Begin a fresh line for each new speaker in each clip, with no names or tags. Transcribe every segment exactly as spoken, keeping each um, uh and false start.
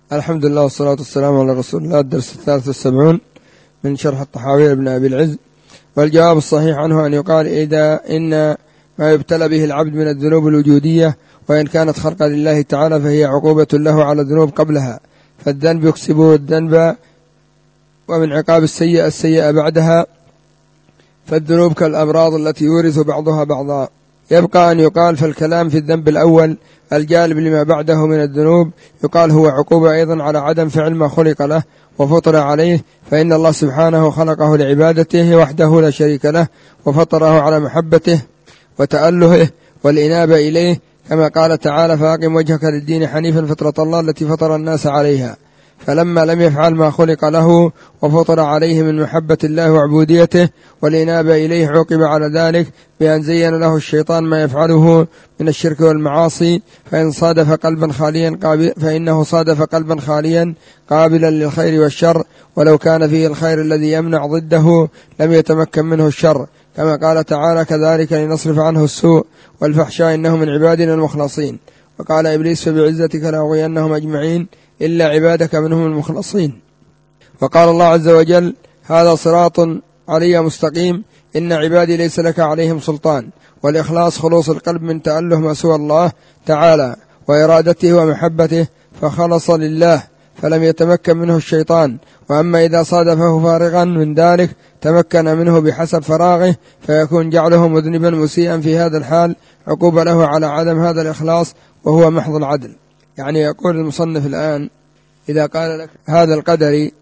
الحمد لله والصلاة والسلام على رسول الله. الدرس الثالث والسبعون من شرح الطحاوي لابن أبي العز. والجواب الصحيح عنه أن يقال إذا إن ما يبتلى به العبد من الذنوب الوجودية وإن كانت خلقا لله تعالى فهي عقوبة له على الذنوب قبلها، فالذنب يكسبه الذنب، ومن عقاب السيئة السيئة بعدها، فالذنوب كالأمراض التي يورث بعضها بعضا. يبقى أن يقال فالكلام في الذنب الأول الجالب لما بعده من الذنوب يقال هو عقوبة أيضا على عدم فعل ما خلق له وفطر عليه، فإن الله سبحانه خلقه لعبادته وحده لا شريك له، وفطره على محبته وتألهه والإنابة إليه، كما قال تعالى: فأقم وجهك للدين حنيفا فطرة الله التي فطر الناس عليها. فلما لم يفعل ما خلق له وفطر عليه من محبة الله وعبوديته والإنابة إليه عوقب على ذلك بأن زين له الشيطان ما يفعله من الشرك والمعاصي، فإن صادف قلبا خاليا قابل فإنه صادف قلبا خاليا قابلا للخير والشر، ولو كان فيه الخير الذي يمنع ضده لم يتمكن منه الشر، كما قال تعالى: كذلك لنصرف عنه السوء والفحشاء إنه من عبادنا المخلصين. وقال إبليس: فبعزتك لأغوينهم أجمعين إلا عبادك منهم المخلصين. وقال الله عز وجل: هذا صراط علي مستقيم إن عبادي ليس لك عليهم سلطان. والإخلاص خلوص القلب من تأله ما سوى الله تعالى وإرادته ومحبته، فخلص لله فلم يتمكن منه الشيطان. وأما إذا صادفه فارغا من ذلك تمكن منه بحسب فراغه، فيكون جعله مذنبا مسيئا في هذا الحال عقوبة له على عدم هذا الإخلاص، وهو محض العدل. يعني يقول المصنف الآن: إذا قال لك هذا القدري،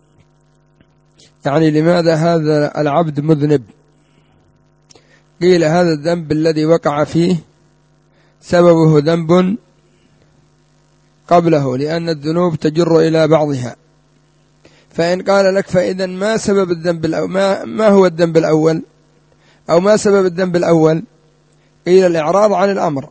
يعني لماذا هذا العبد مذنب؟ قيل: هذا الذنب الذي وقع فيه سببه ذنب قبله، لأن الذنوب تجر إلى بعضها. فإن قال لك: فإذا ما سبب الذنب الأول؟ ما, ما هو الذنب الأول؟ أو ما سبب الذنب الأول؟ قيل: الإعراض عن الأمر.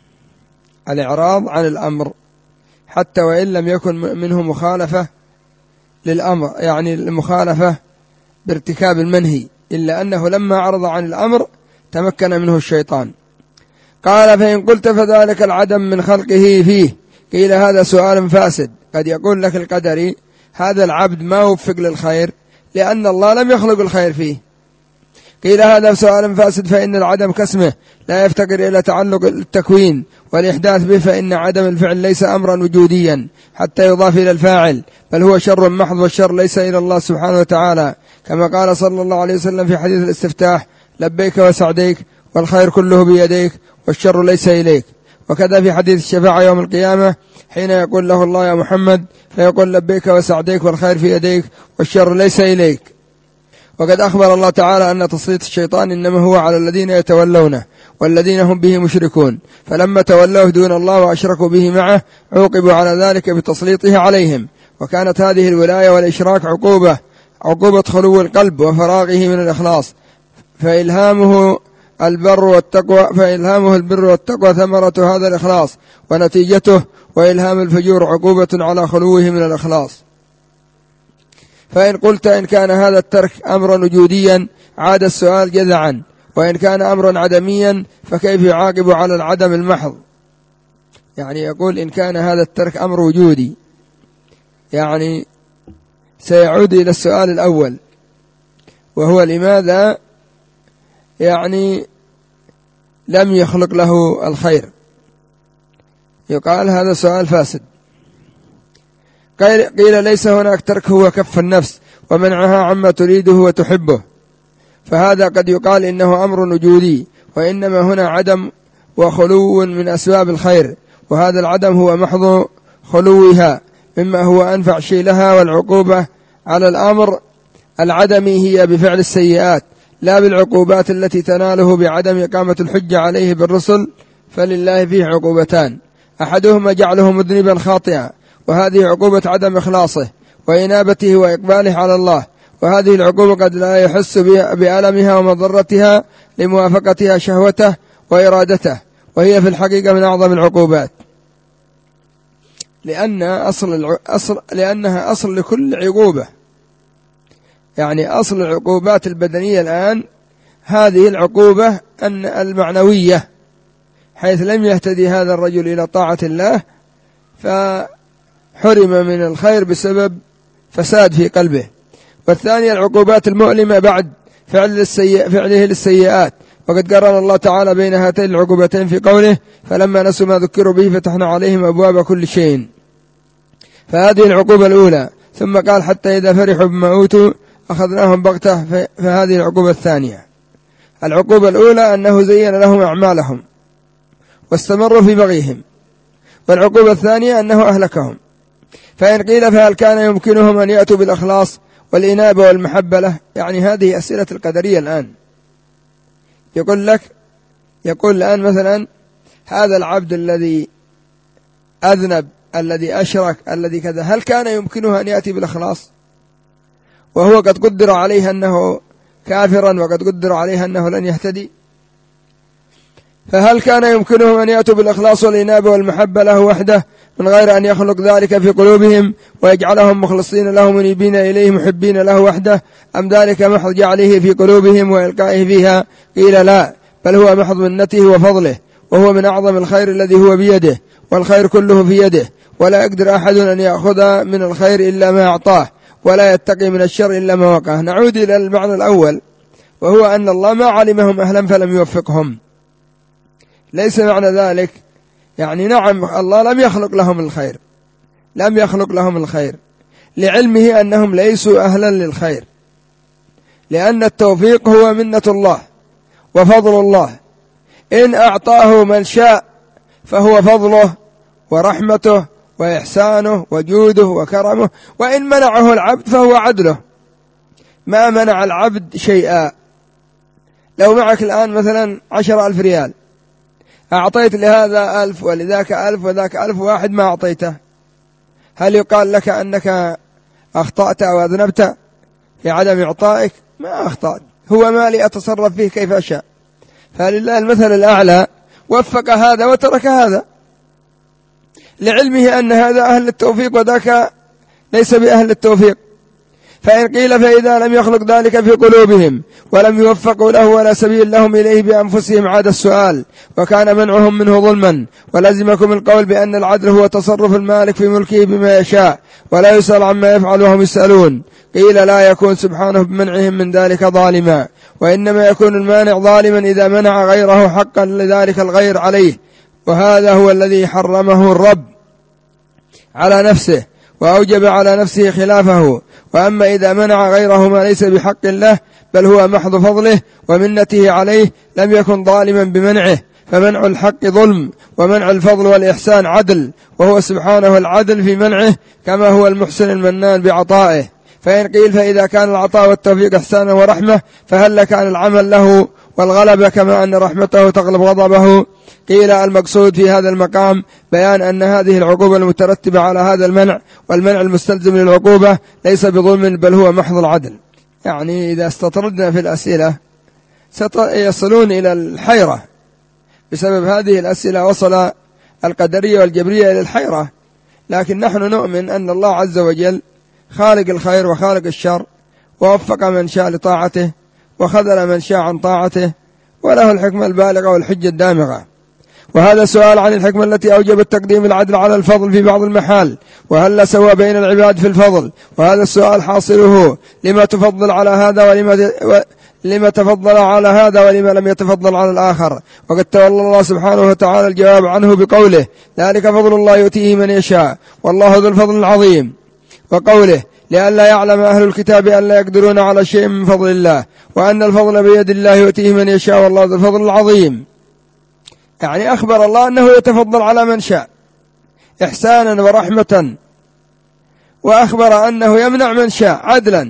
الإعراض عن الأمر حتى وإن لم يكن منه مخالفة للأمر، يعني المخالفة بارتكاب المنهي، إلا أنه لما عرض عن الأمر تمكن منه الشيطان. قال: فإن قلت فذلك العدم من خلقه فيه. قيل: هذا سؤال فاسد. قد يقول لك القدري: هذا العبد ما وفق للخير لأن الله لم يخلق الخير فيه. قيل: هذا سؤال فاسد، فإن العدم كاسمه لا يفتقر إلى تعلق التكوين والإحداث به، فإن عدم الفعل ليس أمرا وجوديا حتى يضاف إلى الفاعل، بل هو شر محض، والشر ليس إلى الله سبحانه وتعالى، كما قال صلى الله عليه وسلم في حديث الاستفتاح: لبيك وسعديك والخير كله بيديك والشر ليس إليك. وكذا في حديث الشفاعة يوم القيامة حين يقول له الله: يا محمد، فيقول: لبيك وسعديك والخير في يديك والشر ليس إليك. وقد أخبر الله تعالى أن تسليط الشيطان إنما هو على الذين يتولونه والذين هم به مشركون، فلما تولوه دون الله وأشركوا به معه عوقبوا على ذلك بتسليطه عليهم. وكانت هذه الولاية والإشراك عقوبة عقوبة خلو القلب وفراغه من الإخلاص، فإلهامه البر والتقوى فإلهامه البر والتقوى ثمرة هذا الإخلاص، ونتيجته وإلهام الفجور عقوبة على خلوه من الإخلاص. فإن قلت إن كان هذا الترك أمرا وجوديا عاد السؤال جذعا، وإن كان أمرا عدميا فكيف يعاقب على العدم المحض؟ يعني يقول: إن كان هذا الترك أمر وجودي، يعني سيعود إلى السؤال الأول، وهو لماذا يعني لم يخلق له الخير؟ يقال: هذا سؤال فاسد. قيل: ليس هناك ترك هو كف النفس ومنعها عما تريده وتحبه، فهذا قد يقال إنه أمر وجودي، وإنما هنا عدم وخلو من أسباب الخير، وهذا العدم هو محض خلوها مما هو أنفع شيء لها. والعقوبة على الأمر العدمي هي بفعل السيئات لا بالعقوبات التي تناله بعدم إقامة الحجة عليه بالرسل، فلله فيه عقوبتان: أحدهما جعله مذنبا خاطئا، وهذه عقوبة عدم إخلاصه وإنابته وإقباله على الله، وهذه العقوبة قد لا يحس بألمها ومضرتها لموافقتها شهوته وإرادته، وهي في الحقيقة من أعظم العقوبات، لأن أصل أصل لأنها أصل لكل عقوبة. يعني أصل العقوبات البدنية الآن هذه العقوبة أن المعنوية، حيث لم يهتدي هذا الرجل إلى طاعة الله، ف حرم من الخير بسبب فساد في قلبه. والثانية العقوبات المؤلمة بعد فعل السيئ فعله للسيئات، وقد قرن الله تعالى بين هاتين العقوبتين في قوله فلما نسوا ما ذكروا به فتحنا عليهم أبواب كل شيء، فهذه العقوبة الأولى. ثم قال حتى إذا فرحوا بما أوتوا أخذناهم بغتة، فهذه العقوبة الثانية. العقوبة الأولى أنه زين لهم أعمالهم واستمروا في بغيهم، والعقوبة الثانية أنه أهلكهم. فإن قيل فهل كان يمكنهم أن يأتوا بالإخلاص والإنابة والمحبة له؟ يعني هذه أسئلة القدرية الآن. يقول لك يقول الآن مثلا هذا العبد الذي أذنب الذي أشرك الذي كذا، هل كان يمكنه أن يأتي بالإخلاص وهو قد قدر عليه أنه كافرا وقد قدر عليه أنه لن يهتدي؟ فهل كان يمكنهم أن يأتوا بالإخلاص والإنابة والمحبة له وحده من غير أن يخلق ذلك في قلوبهم ويجعلهم مخلصين له منيبين إليه محبين له وحده، أم ذلك محض جعله في قلوبهم وإلقائه فيها؟ قيل لا، بل هو محض منته وفضله، وهو من أعظم الخير الذي هو بيده، والخير كله في يده، ولا يقدر أحد أن يأخذ من الخير إلا ما أعطاه، ولا يتقي من الشر إلا ما وقاه. نعود إلى المعنى الأول، وهو أن الله ما علمهم أهلا فلم يوفقهم. ليس معنى ذلك يعني نعم الله لم يخلق لهم الخير، لم يخلق لهم الخير لعلمه أنهم ليسوا أهلا للخير، لأن التوفيق هو منة الله وفضل الله. إن أعطاه من شاء فهو فضله ورحمته وإحسانه وجوده وكرمه، وإن منعه العبد فهو عدله. ما منع العبد شيئا. لو معك الآن مثلا عشر ألف ريال، أعطيت لهذا ألف ولذاك ألف وذاك ألف، واحد ما أعطيته، هل يقال لك أنك أخطأت أو أذنبت في عدم إعطائك؟ ما أخطأت، هو مالي أتصرف فيه كيف أشاء. فلله المثل الأعلى، وفق هذا وترك هذا لعلمه أن هذا أهل التوفيق وذاك ليس بأهل التوفيق. فإن قيل فإذا لم يخلق ذلك في قلوبهم ولم يوفقوا له ولا سبيل لهم إليه بأنفسهم عاد السؤال، وكان منعهم منه ظلما، ولزمكم القول بأن العدل هو تصرف المالك في ملكه بما يشاء ولا يسأل عما يفعل وهم يسألون. قيل لا يكون سبحانه بمنعهم من ذلك ظالما، وإنما يكون المانع ظالما إذا منع غيره حقا لذلك الغير عليه، وهذا هو الذي حرمه الرب على نفسه وأوجب على نفسه خلافه. وأما إذا منع غيره ما ليس بحق له بل هو محض فضله ومنته عليه لم يكن ظالما بمنعه، فمنع الحق ظلم ومنع الفضل والإحسان عدل، وهو سبحانه العدل في منعه كما هو المحسن المنان بعطائه. فإن قيل فإذا كان العطاء والتوفيق إحسانا ورحمة فهل كان العمل له والغلبة كما أن رحمته تغلب غضبه؟ قيل المقصود في هذا المقام بيان أن هذه العقوبة المترتبة على هذا المنع والمنع المستلزم للعقوبة ليس بظلم بل هو محض العدل. يعني إذا استطردنا في الأسئلة يصلون إلى الحيرة بسبب هذه الأسئلة، وصل القدرية والجبرية إلى الحيرة. لكن نحن نؤمن أن الله عز وجل خالق الخير وخالق الشر، ووفق من شاء لطاعته وخذل من شاء عن طاعته، وله الحكمة البالغة والحجة الدامغة. وهذا سؤال عن الحكمة التي أوجبت تقديم العدل على الفضل في بعض المحال، وهل سوى بين العباد في الفضل؟ وهذا السؤال حاصله لما تفضل على هذا ولما لما تفضل على هذا ولما لم يتفضل على الآخر. وقد تولى الله سبحانه وتعالى الجواب عنه بقوله ذلك فضل الله يؤتيه من يشاء والله ذو الفضل العظيم، وقوله لئلا يعلم أهل الكتاب أن لا يقدرون على شيء من فضل الله وأن الفضل بيد الله يؤتيه من يشاء والله ذو الفضل العظيم. يعني أخبر الله أنه يتفضل على من شاء إحسانا ورحمة، وأخبر أنه يمنع من شاء عدلا.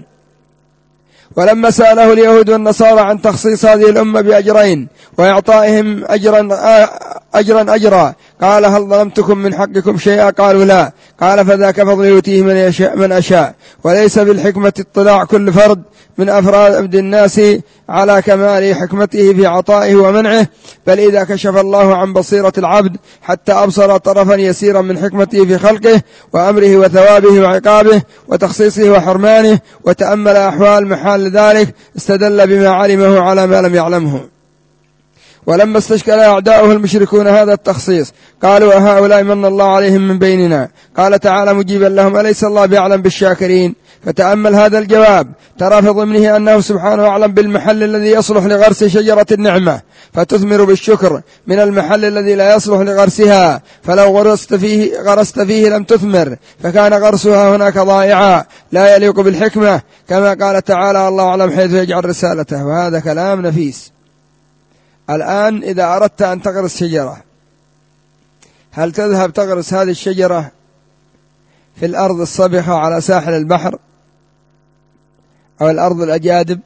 ولما سأله اليهود والنصارى عن تخصيص هذه الأمة بأجرين وإعطائهم أجرا أجرا أجرا قال هل ظلمتكم من حقكم شيئا؟ قالوا لا. قال فذاك فضل يؤتيه من يشاء من أشاء، وليس بالحكمة اطلاع كل فرد من أفراد الناس على كمال حكمته في عطائه ومنعه، بل إذا كشف الله عن بصيرة العبد حتى أبصر طرفا يسيرا من حكمته في خلقه وأمره وثوابه وعقابه وتخصيصه وحرمانه وتأمل أحوال محال ذلك استدل بما علمه على ما لم يعلمه. ولما استشكل أعداؤه المشركون هذا التخصيص قالوا أهؤلاء من الله عليهم من بيننا؟ قال تعالى مجيبا لهم أليس الله بأعلم بالشاكرين؟ فتأمل هذا الجواب، ترى في ضمنه أنه سبحانه أعلم بالمحل الذي يصلح لغرس شجرة النعمة فتثمر بالشكر من المحل الذي لا يصلح لغرسها، فلو غرست فيه, غرست فيه لم تثمر فكان غرسها هناك ضائعا لا يليق بالحكمة، كما قال تعالى الله أعلم حيث يجعل رسالته. وهذا كلام نفيس. الآن إذا أردت أن تغرس شجرة، هل تذهب تغرس هذه الشجرة في الأرض الصبخة على ساحل البحر أو الأرض الأجادب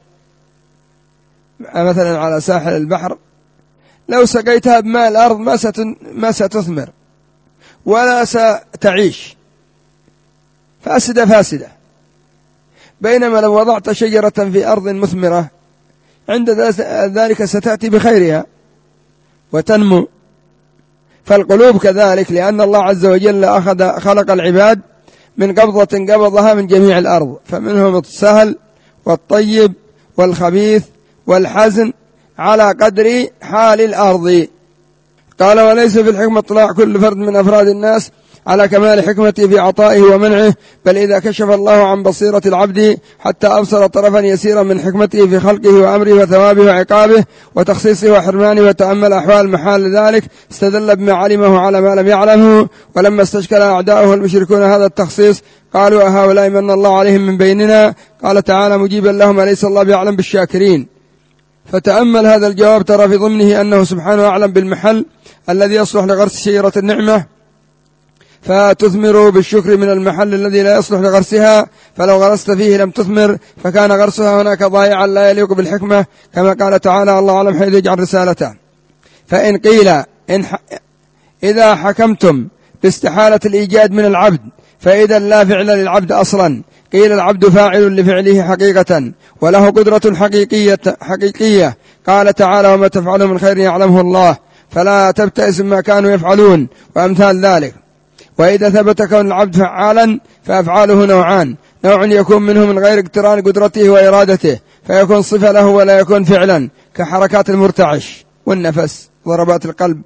مثلا على ساحل البحر؟ لو سقيتها بماء الأرض ما ستثمر ولا ستعيش، فاسدة فاسدة. بينما لو وضعت شجرة في أرض مثمرة عند ذلك ستأتي بخيرها وتنمو. فالقلوب كذلك، لأن الله عز وجل أخذ خلق العباد من قبضة قبضها من جميع الأرض، فمنهم السهل والطيب والخبيث والحزن على قدر حال الأرض. قال وليس في الحكمة اطلاع كل فرد من أفراد الناس على كمال حكمته في عطائه ومنعه، بل إذا كشف الله عن بصيرة العبد حتى أبصر طرفا يسيرا من حكمته في خلقه وأمره وثوابه وعقابه وتخصيصه وحرمانه وتأمل أحوال محال ذلك استدل بما علمه على ما لم يعلمه. ولما استشكل أعداؤه المشركون هذا التخصيص قالوا أهؤلاء من الله عليهم من بيننا؟ قال تعالى مجيبا لهم أليس الله بأعلم بالشاكرين؟ فتأمل هذا الجواب، ترى في ضمنه أنه سبحانه أعلم بالمحل الذي يصلح لغرس شجرة النعمة فتثمر بالشكر من المحل الذي لا يصلح لغرسها، فلو غرست فيه لم تثمر فكان غرسها هناك ضائعا لا يليق بالحكمة، كما قال تعالى الله أعلم حيث يجعل رسالته. فإن قيل إن ح... إذا حكمتم باستحالة الإيجاد من العبد فإذا لا فعل للعبد أصلا، قيل العبد فاعل لفعله حقيقة وله قدرة حقيقية, حقيقية. قال تعالى وما تفعلوا من خير يعلمه الله فلا تبتئس ما كانوا يفعلون وأمثال ذلك. وإذا ثبت كون العبد فعالا فأفعاله نوعان، نوع يكون منه من غير اقتران قدرته وإرادته فيكون صفة له ولا يكون فعلا كحركات المرتعش والنفس ضربات القلب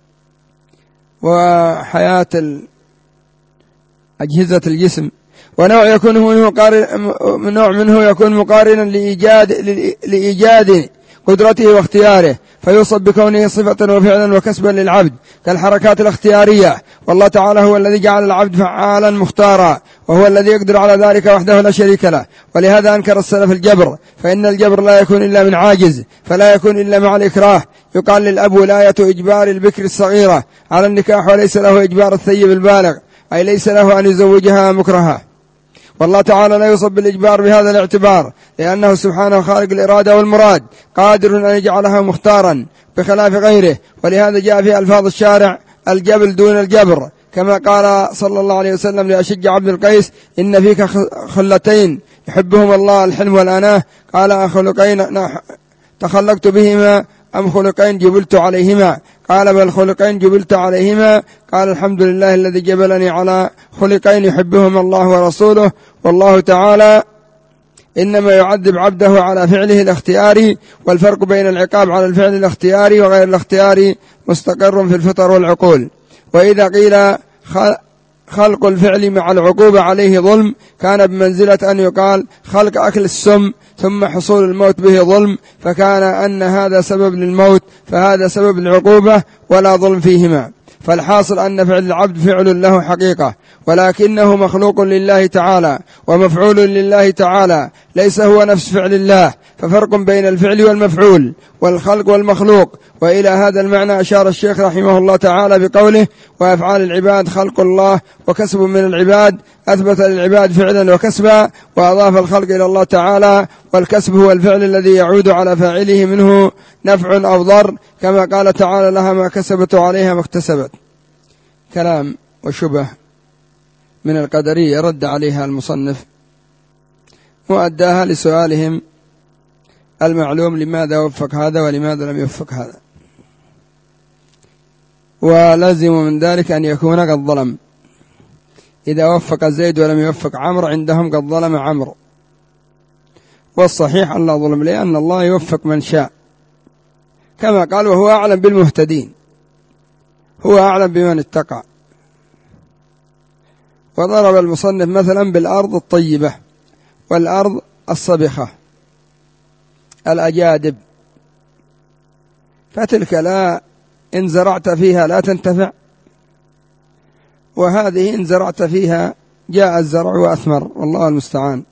وحياة أجهزة الجسم، ونوع يكون منه نوع منه يكون مقارنا لإيجاد, لإيجاد قدرته واختياره فيوصف بكونه صفة وفعلا وكسبا للعبد كالحركات الاختيارية. والله تعالى هو الذي جعل العبد فعالا مختارا وهو الذي يقدر على ذلك وحده لا شريك له. ولهذا أنكر السلف الجبر، فإن الجبر لا يكون إلا من عاجز فلا يكون إلا مع الإكراه. يقال للأب ولاية إجبار البكر الصغيرة على النكاح وليس له إجبار الثيب البالغ، أي ليس له أن يزوجها مكرها. والله تعالى لا يوصف بالإجبار بهذا الاعتبار لأنه سبحانه خالق الإرادة والمراد قادر أن يجعلها مختارا بخلاف غيره. ولهذا جاء في ألفاظ الشارع الجبل دون الجبر، كما قال صلى الله عليه وسلم لأشج عبد القيس إن فيك خلتين يحبهم الله الحلم والأناه، قال أخلقين تخلقت بهما أم خلقين جبلت عليهما؟ قال بل خلقين جبلت عليهما. قال الحمد لله الذي جبلني على خلقين يحبهما الله ورسوله. والله تعالى إنما يعذب عبده على فعله الاختياري، والفرق بين العقاب على الفعل الاختياري وغير الاختياري مستقر في الفطر والعقول. وإذا قيل خلق الفعل مع العقوبة عليه ظلم كان بمنزلة أن يقال خلق أكل السم ثم حصول الموت به ظلم، فكان أن هذا سبب للموت فهذا سبب العقوبة ولا ظلم فيهما. فالحاصل أن فعل العبد فعل له حقيقة ولكنه مخلوق لله تعالى ومفعول لله تعالى، ليس هو نفس فعل الله، ففرق بين الفعل والمفعول والخلق والمخلوق. وإلى هذا المعنى أشار الشيخ رحمه الله تعالى بقوله وأفعال العباد خلق الله وكسب من العباد، أثبت للعباد فعلا وكسبا وأضاف الخلق إلى الله تعالى، والكسب هو الفعل الذي يعود على فاعله منه نفع أو ضر، كما قال تعالى لها ما كسبت وعليها ما اكتسبت. كلام وشبه من القدرية رد عليها المصنف مؤداها لسؤالهم المعلوم لماذا وفق هذا ولماذا لم يوفق هذا، ولازم من ذلك أن يكون قد ظلم. إذا وفق زيد ولم يوفق عمرو عندهم قد ظلم عمرو، والصحيح أن لا ظلم لأن الله يوفق من شاء كما قال وهو أعلم بالمهتدين، هو أعلم بمن اتقى. وضرب المصنف مثلا بالأرض الطيبة والأرض الصبخة الأجادب، فتلك لا إن زرعت فيها لا تنتفع، وهذه إن زرعت فيها جاء الزرع وأثمر، والله المستعان.